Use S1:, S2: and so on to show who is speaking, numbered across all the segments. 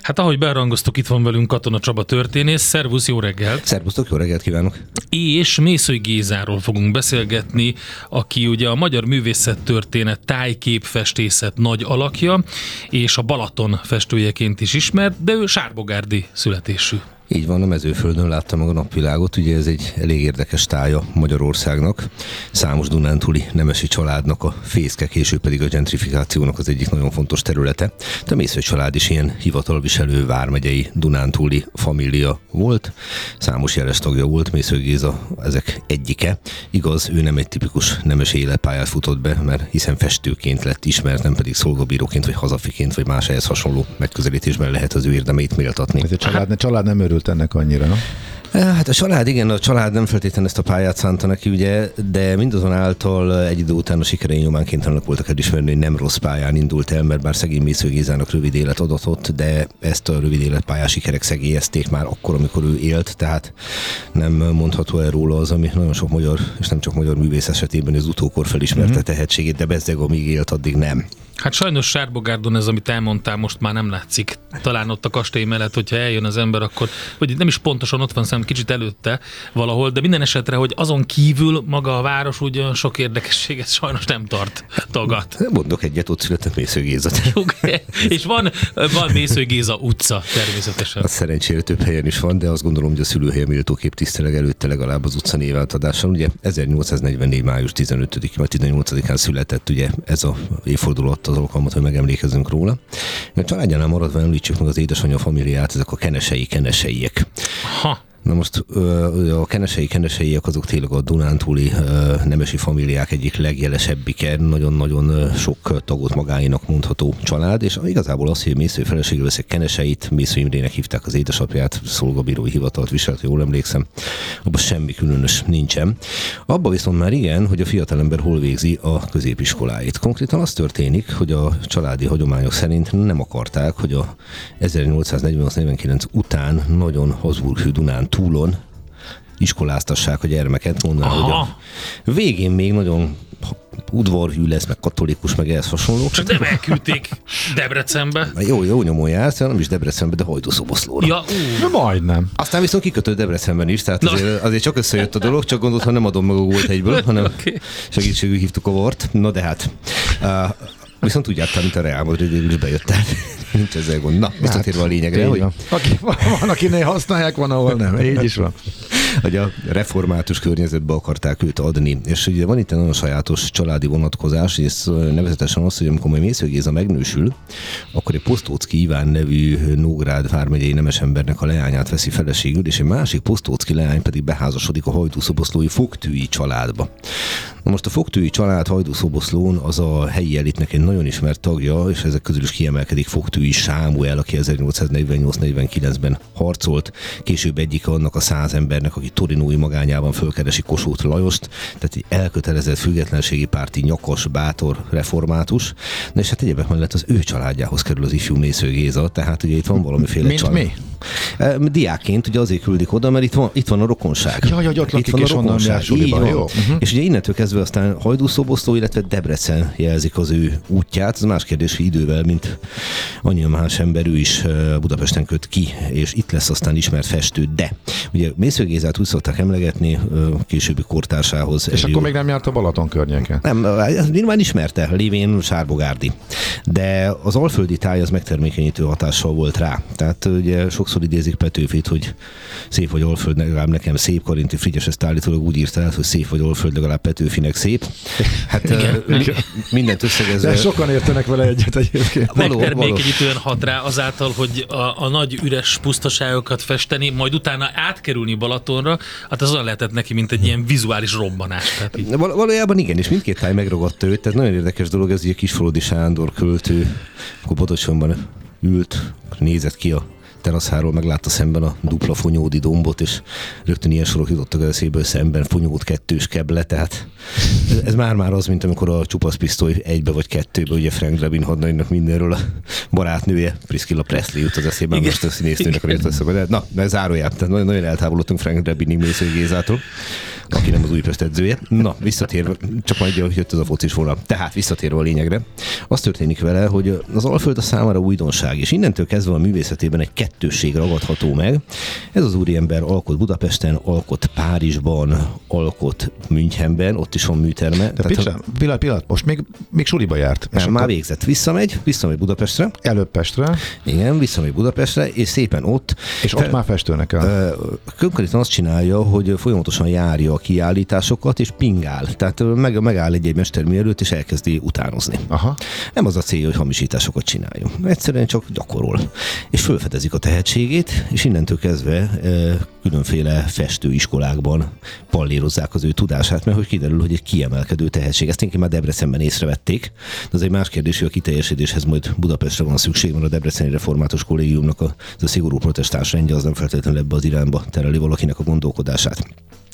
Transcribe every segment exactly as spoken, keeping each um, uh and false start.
S1: Hát ahogy bearangoztuk, itt van velünk Katona Csaba történész. Szervusz, jó reggelt!
S2: Szervusztok, jó reggelt kívánok!
S1: És Mészöly Gézáról fogunk beszélgetni, aki ugye a magyar művészettörténet, tájképfestészet nagy alakja, és a Balaton festőjeként is ismert, de ő sárbogárdi születésű.
S2: Így van, a Mezőföldön látta meg a napvilágot, ugye ez egy elég érdekes tája Magyarországnak. Számos dunántúli nemesi családnak a fészke, később pedig a gentrifikációnak az egyik nagyon fontos területe. De a Mészöly család is ilyen hivatalviselő vármegyei dunántúli família volt. Számos jeles tagja volt, Mészöly Géza ezek egyike. Igaz, ő nem egy tipikus nemesi életpályát futott be, mert hiszen festőként lett ismert, nem pedig szolgabíróként, vagy hazafiként, vagy más ehhez hasonló megközelítésben lehet az ő érdemeit méltatni.
S3: Ez a család, a család nem örült ennek annyira, no?
S2: Hát a család, igen, a család nem feltétlenül ezt a pályát szánta neki, ugye, de mindazonáltal egy idő után a sikerei nyomán kénytelenek voltak elismerni, hogy nem rossz pályán indult el, mert bár szegény Mészöly Gézának rövid élet adatott, de ezt a rövid életpályás sikerek szegélyezték már akkor, amikor ő élt, tehát nem mondható el róla az, ami nagyon sok magyar, és nem csak magyar művész esetében az utókor felismerte mm-hmm. tehetségét, de bezzeg, amíg élt, addig nem.
S1: Hát sajnos Sárbogárdon ez, amit elmondtál, most már nem látszik. Talán ott a kastély mellett, hogyha eljön az ember, akkor, vagy nem is pontosan ott van, szerintem kicsit előtte valahol, de minden esetre, hogy azon kívül maga a város úgy olyan sok érdekességet sajnos nem tart tagat.
S2: Mondok egyet, ott született Mészöly Géza.
S1: És van, van Mészöly Géza utca természetesen.
S2: Az szerencsére több helyen is van, de azt gondolom, hogy a szülőhelye méltóképp tiszteleg előtte legalább az utca névátadással. Ugye ezernyolcszáznegyvennégy. május tizenötödikén vagy tizennyolcadikán született, ugye ez a évforduló az alkalmat, hogy megemlékezzünk róla. A családjánál maradva említsük meg az édesanyja familiát, ezek a kenesei keneseiek.
S1: Ha.
S2: Na most a kenesei keneseiek azok tényleg a dunántúli nemesi familiák egyik legjelesebbike, nagyon-nagyon sok tagot magáénak mondható család, és igazából az, hogy Mészöly feleségül veszek keneseit, Mészöly Imrének hívták az édesapját, szolgabírói hivatalt viselt, jól emlékszem, abban semmi különös nincsen. Abban viszont már igen, hogy a fiatalember hol végzi a középiskoláit. Konkrétan az történik, hogy a családi hagyományok szerint nem akarták, hogy a ezernyolcszáznegyvennyolc negyvenkilenc után nagyon Habsburg-hű Dunán túlon iskoláztassák a gyermeket, mondaná, hogy a végén még nagyon udvarhű lesz, meg katolikus, meg ehhez hasonlók.
S1: Csak nem elküldték Debrecenbe.
S2: Jó, jó nyomon jársz, nem is Debrecenbe, de Hajdúszoboszlóra.
S1: Ja,
S3: ú. Majdnem.
S2: Aztán viszont kikötött Debrecenben is, tehát azért, azért csak összejött a dolog, csak gondolt, ha nem adom meg a gólt egyből, hanem okay. Segítségül hívtuk a vart. No de hát... Uh, viszont úgy jártam, mint a Real Madrid, végül is bejött el. Nincs ezzel gond. Na, visszatérve a lényegre, hogy...
S3: Van. Aki, van, akinél használják, van, ahol nem. Így is van.
S2: Hogy a református környezetbe akarták őt adni. És ugye van itt egy nagyon sajátos családi vonatkozás, és nevezetesen az, hogy amikor majd Mészöly Géza megnősül, akkor egy Posztóczky Iván nevű Nógrád vármegyei nemesembernek a leányát veszi feleségül, és egy másik Posztóczky leány pedig beházasodik a hajdúszoboszlói fogtűi családba. Na most a fogtűi család Hajdúszoboszlón az a helyi elitnek egy nagyon ismert tagja, és ezek közül is kiemelkedik Fogtűi Sámuel, aki ezernyolcszáznegyvennyolc negyvenkilencben harcolt, később egyik annak a száz embernek, aki torinói magányában fölkeresi Kossuth Lajost, tehát egy elkötelezett függetlenségi párti nyakas, bátor református, na és hát egyébként mellett az ő családjához kerül az ifjú Mészöly Géza, tehát ugye itt van valamiféle
S3: Mint
S2: család.
S3: mi?
S2: Diákként ugye azért küldik oda, mert itt van, itt van a rokonság.
S3: Jaj, hogy ott lakik,
S2: itt van
S3: és
S2: a rokonság.
S3: Így van. Jó. Uh-huh.
S2: És ugye innentől kezdve aztán Hajdúszoboszló, illetve Debrecen jelzik az ő útját. Ez más kérdés, hogy idővel, mint annyi más ember, ő is Budapesten köt ki, és itt lesz aztán ismert festő. De ugye Mészöly Gézát úgy szokták emlegetni későbbi kortársához.
S3: És akkor még nem járt a Balaton környéken?
S2: Nem, nyilván ismerte, lévén sárbogárdi. De az alföldi táj az megtermékenyítő hatással volt rá. Tehát ugye sokszor idézik Petőfit, hogy szép vagy Alföld, legalább nekem szép. Karinti Frigyes ezt állítólag úgy írta el, hogy szép vagy Alföld, legalább Petőfinek szép. Hát igen, mi, mindent összegezve.
S3: De sokan értenek vele egyet egyébként.
S1: Megtermékenyítően hat rá azáltal, hogy a, a nagy üres pusztaságokat festeni, majd utána átkerülni Balatonra, hát az olyan lehetett neki, mint egy ilyen vizuális robbanás. Tehát így.
S2: Val- valójában igen, és mindkét táj megragadta őt, tehát nagyon érdekes dolog, ez ugye Kisfaludy Sándor költő, akkor Botocsonban ült, nézett ki a teraszáról, meglátta szemben a dupla Fonyódi dombot, és rögtön ilyen sorok jutottak az eszébe, szemben Fonyód kettős keble, tehát ez, ez már-már az, mint amikor a csupasz pisztoly egybe vagy kettőbe, ugye Frank Drebin hadnagynak mindenről a barátnője, Priscilla Presley jut az eszébe, most a színésznőnek a részt. Na, de zárójában, tehát nagyon, nagyon eltávolodtunk Frank Drebinig Mészői Gézától, aki nem az Újpest edzője. Na, visszatérve, csak majd jött ez a focis volna. Tehát visszatérve a lényegre, az történik vele, hogy az Alföld a számára újdonság, és innentől kezdve a művészetében egy kettősség ragadható meg. Ez az úriember alkot Budapesten, alkot Párizsban, alkot Münchenben, ott is van műterme.
S3: De pillanat, pillanat, pillanat, most még, még suliba járt.
S2: Nem, már végzett. Visszamegy, visszamegy Budapestre.
S3: Előbb Pestre.
S2: Igen, visszamegy Budapestre, és szépen ott.
S3: És ott fe, már festőnek el.
S2: Konkrétan azt csinálja, hogy folyamatosan járja a kiállításokat, és pingál. Tehát meg, megáll egy-egy mestermű előtt, és elkezdi utánozni.
S3: Aha.
S2: Nem az a célja, hogy hamisításokat csináljon. Egyszerűen csak gyakorol. És felfedezik a tehetségét, és innentől kezdve e, különféle festőiskolákban pallérozzák az ő tudását, mert hogy kiderül, hogy egy kiemelkedő tehetség. Ezt inkább már Debrecenben észrevették. De az egy más kérdés, hogy a kiteljesedéshez majd Budapestre van szükség, mert a Debreceni Református Kollégiumnak a, a szigorú protestáns rendje az nem feltétlenül ebbe az irányba tereli valakinek a gondolkodását.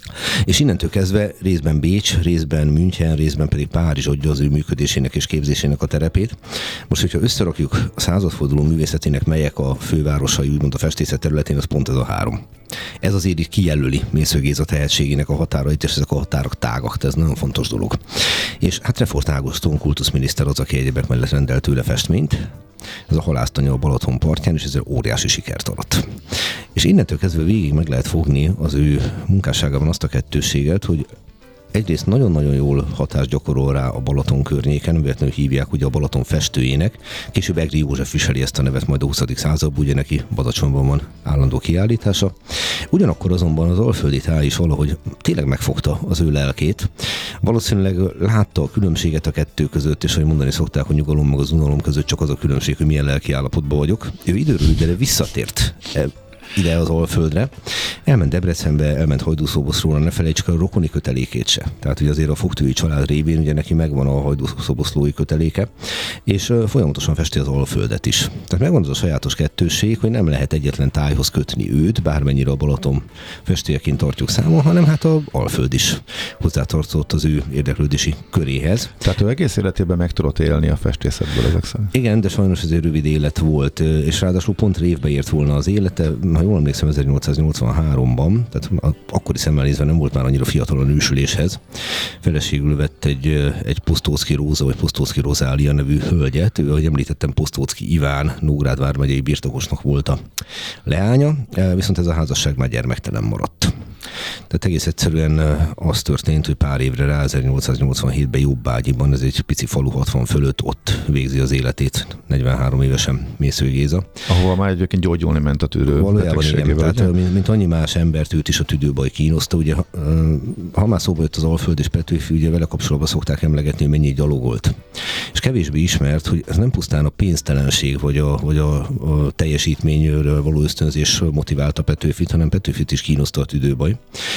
S2: És innentől kezdve részben Bécs, részben München, részben pedig Párizs adja az ő működésének és képzésének a terepét. Most, hogyha összerakjuk a századforduló művészetének, melyek a fővárosai, úgymond a festészet területén, az pont ez a három. Ez azért így kijelöli Mészöly Géza tehetségének a határait, és ezek a határok tágak, ez nagyon fontos dolog. És hát Refort Ágoston kultuszminiszter az, aki egyébek mellett rendelt tőle festményt. Ez a halásztanya a Balaton partján, és ezzel óriási sikert arat. És innentől kezdve végig meg lehet fogni az ő munkásságában azt a kettősséget, hogy egyrészt nagyon-nagyon jól hatást gyakorol rá a Balaton környéken, véletlenül hívják ugye a Balaton festőjének, később Egri József viseli ezt a nevet majd a huszadik században, ugye neki Badacsonyban van állandó kiállítása. Ugyanakkor azonban az alföldi táj is valahogy tényleg megfogta az ő lelkét. Valószínűleg látta a különbséget a kettő között, és hogy mondani szokták, hogy nyugalom meg az unalom között csak az a különbség, hogy milyen lelki állapotban vagyok. Ő időről időre visszatért ide az Alföldre, elment Debrecenbe, elment Hajdúszoboszlóra, ne felejtsük el a rokoni kötelékét se. Tehát ugye azért a Fogtői család révén ugye neki megvan a hajdúszoboszlói köteléke, és folyamatosan festi az Alföldet is. Tehát megvan az a sajátos kettősség, hogy nem lehet egyetlen tájhoz kötni őt, bármennyire a Balaton festőjeként tartjuk számon, hanem hát az Alföld is hozzátartozott az ő érdeklődési köréhez.
S3: Tehát ő egész életében meg tudott élni a festészetből ezek szerint.
S2: Igen, de sajnos ez egy rövid élet volt, és ráadásul pont révbe ért volna az élete. Ha jól emlékszem, ezernyolcszáznyolcvanháromban, tehát akkori szemmel nézve nem volt már annyira fiatal a nősüléshez. Feleségül vett egy, egy Posztóczky Róza, vagy Posztóczky Rozália nevű hölgyet. Ő, ahogy említettem, Posztóczky Iván, Nógrád vármegyei birtokosnak volt a leánya, viszont ez a házasság már gyermektelen maradt. Tehát egész egyszerűen az történt, hogy pár évre rá, ezernyolcszáznyolcvanhétben Jobbágyiban, ez egy pici falu hatvan fölött, ott végzi az életét negyvenhárom évesen Mészöly Géza.
S3: Ahova már egyébként gyógyulni ment a tüdő.
S2: Valójában igen, tehát mint, mint annyi más embert őt is a tüdőbaj kínoszta. Ugye, ha már szóba jött az Alföld és Petőfi, ugye vele kapcsolatban szokták emlegetni, hogy mennyi gyalogolt. És kevésbé ismert, hogy ez nem pusztán a pénztelenség, vagy a, vagy a, a teljesítményről való ösztönzés motiválta Petőfit, hanem Petőfit is kínoszta a tüdőbaj,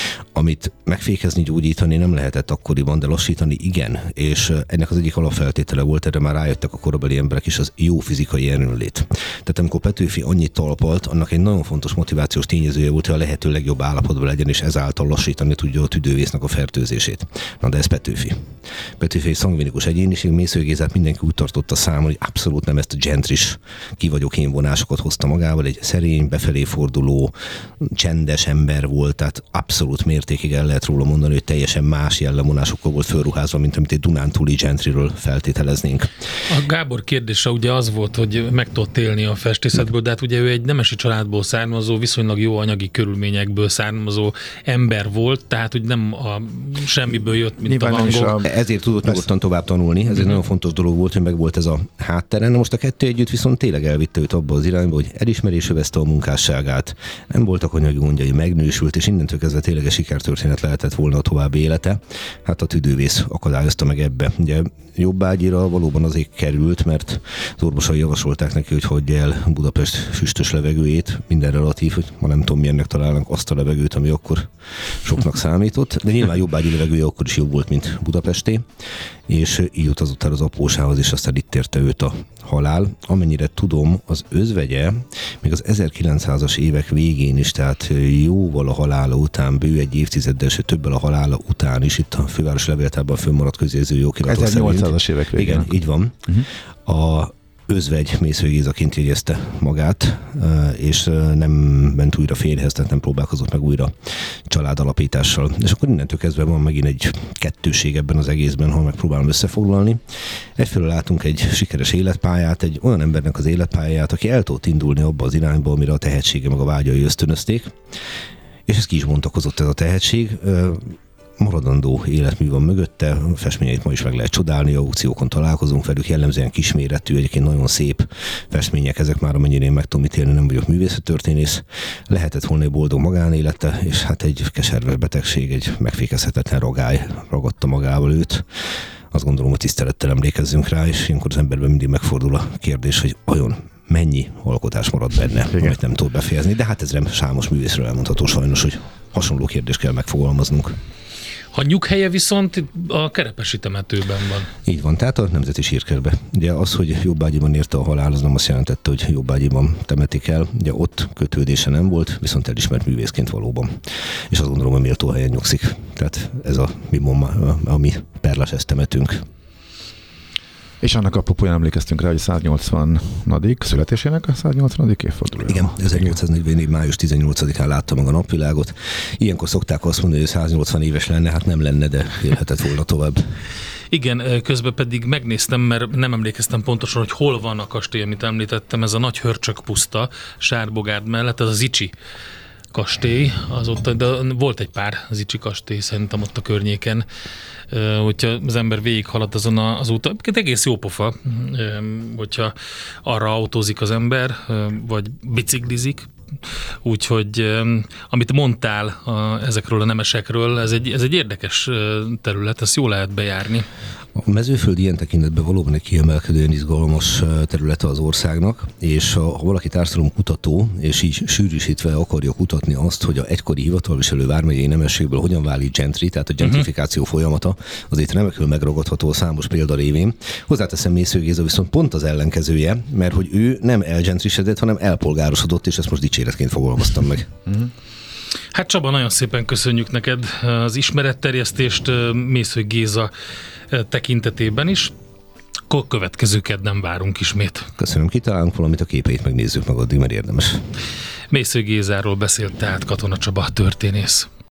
S2: amit megfékezni, gyógyítani nem lehetett akkoriban, de lassítani igen. És ennek az egyik alapfeltétele volt, erre már rájöttek a korabeli emberek is, az jó fizikai erőnlét. Tehát amikor Petőfi annyit talpalt, annak egy nagyon fontos motivációs tényezője volt, hogy a lehető legjobb állapotban legyen, és ezáltal lassítani tudja a tüdővésznek a fertőzését. Na de ez Petőfi. Petőfi egy szangvinikus egyéniség, Mészöly Gézát mindenki úgy tartotta számon, hogy abszolút nem ezt a gentris ki vagyok én vonásokat hozta magával, egy szerény, befelé forduló, csendes ember volt, tehát abszolút mértékig el lehet róla mondani, hogy teljesen más jellemvonásokkal volt fölruházva, mint amit egy dunántúli gentriről feltételeznénk.
S1: A Gábor kérdése ugye az volt, hogy meg tudott élni a festészetből, de hát ugye ő egy nemesi családból származó, viszonylag jó anyagi körülményekből származó ember volt, tehát hogy nem a semmiből jött, mint
S3: Nyilván
S1: a Van Gogh.
S2: A... Ezért tudott nyugodtan tovább tanulni, ez egy mm-hmm. nagyon fontos dolog volt, hogy meg volt ez a hátteren. Na most a kettő együtt viszont tényleg elvitte őt abba az irányba, hogy elismerés övezte a munkásságát, nem voltak anyagi gondjai, megnősült, és innentől kezdve kezdve tényleges sikertörténet lehetett volna a további élete. Hát a tüdővész akadályozta meg ebbe. Ugye jobbágyira valóban azért került, mert az orvosai javasolták neki, hogy hagyja el Budapest füstös levegőjét, minden relatív, hogy ma nem tudom milyennek találnak azt a levegőt, ami akkor soknak számított, de nyilván jobbágyi levegője akkor is jobb volt, mint Budapesté, és így utazott el az apósához, és aztán itt érte őt a halál. Amennyire tudom, az özvegye még az ezerkilencszázas évek végén is, tehát jóval a halála után, bő egy évtizeddel, sőt többel a halála után is, itt a főváros levéltárban fönnmaradt közjegyző okiratok szerint.
S3: ezernyolcszázas évek végén.
S2: Igen, így van. Uh-huh. A özvegy Mészői Gézaként jegyezte magát, és nem ment újra férjhez, tehát nem próbálkozott meg újra családalapítással. És akkor innentől kezdve van megint egy kettőség ebben az egészben, ha megpróbálom összefoglalni. Egyfelől látunk egy sikeres életpályát, egy olyan embernek az életpályáját, aki el tudott indulni abba az irányba, amire a tehetsége meg a vágyai ösztönözték, és ez ki is bontakozott ez a tehetség. Maradandó életmű van mögötte, a festményeit ma is meg lehet csodálni, aukciókon találkozunk velük, jellemzően kisméretű, egyébként nagyon szép festmények, ezek már amennyire én meg tudom ítélni, nem vagyok művészettörténész. Lehetett volna egy boldog magánélete, és hát egy keserves betegség, egy megfékezhetetlen ragály ragadta magával őt. Azt gondolom, hogy tisztelettel emlékezzünk rá, és ilyenkor az emberben mindig megfordul a kérdés, hogy vajon mennyi alkotás marad benne, igen, amit nem tud befejezni, de hát ez nem számos művészről elmondható sajnos, hogy hasonló kérdést kell megfogalmaznunk.
S1: A nyughelye viszont a Kerepesi temetőben van.
S2: Így van, tehát a Nemzeti Sírkertbe. Ugye az, hogy Jobbágyiban érte a halál, az nem azt jelentette, hogy Jobbágyiban temetik el. Ugye ott kötődése nem volt, viszont elismert művészként valóban. És azt gondolom, hogy méltó helyen nyugszik. Tehát ez a mi, a mi Perlás temetünk.
S3: És annak apropóján emlékeztünk rá, hogy száznyolcvanadik születésének a száznyolcvanadik évfordulója.
S2: Igen, ezernyolcszáznegyvennégy május tizennyolcadikán látta meg a napvilágot. Ilyenkor szokták azt mondani, hogy száznyolcvan éves lenne, hát nem lenne, de élhetett volna tovább.
S1: Igen, közben pedig megnéztem, mert nem emlékeztem pontosan, hogy hol van a kastély, amit említettem, ez a nagy hörcsök puszta, Sárbogárd mellett, ez az Icsi kastély, az ott, de volt egy pár az Icsi kastély szerintem ott a környéken, hogyha az ember végighalad azon az úton, egész jó pofa, hogyha arra autózik az ember, vagy biciklizik, úgyhogy amit mondtál a, ezekről a nemesekről, ez egy, ez egy érdekes terület, ezt jól lehet bejárni.
S2: A Mezőföld ilyen tekintetben valóban egy kiemelkedően izgalmas területe az országnak, és ha valaki társadalomkutató, és így sűrűsítve akarja kutatni azt, hogy a egykori hivatalviselő vármegyei nemességből hogyan válik gentry, tehát a gentrifikáció uh-huh. folyamata, azért remekül megragadható a számos példa révén. Hozzáteszem, Mészői Géza viszont pont az ellenkezője, mert hogy ő nem elgentrisedett, hanem elpolgárosodott, és ezt most dicséretként fogalmaztam meg. Uh-huh.
S1: Hát Csaba, nagyon szépen köszönjük neked az ismeretterjesztést Mészői Géza tekintetében is. Akkor következő kedden várunk ismét.
S2: Köszönöm, kitalálunk valamit, a képeit megnézzük meg addig, mert érdemes.
S1: Mészői Gézáról beszélt tehát Katona Csaba történész.